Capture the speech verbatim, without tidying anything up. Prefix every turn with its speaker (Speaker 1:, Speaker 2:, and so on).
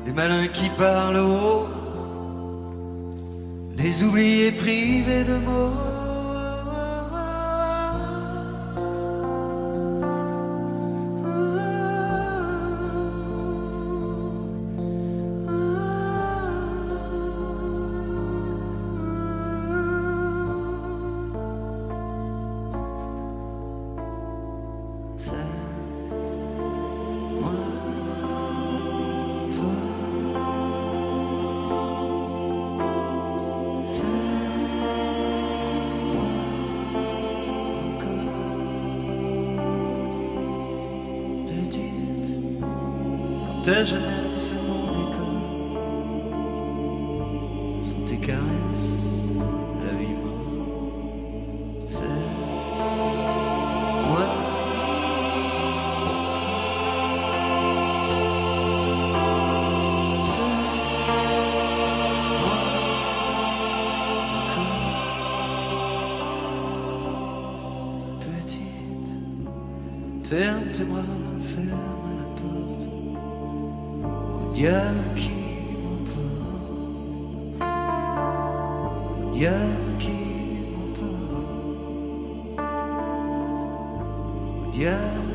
Speaker 1: des malins qui parlent haut, des oubliés privés de mots. C'est moi fort, c'est moi encore petite, comme ta jeunesse et mon école, sont tes caresses, la vie morte, c'est moi. Ferme tes bras, ferme la porte au diable qui m'emporte, au diable qui m'emporte, au diable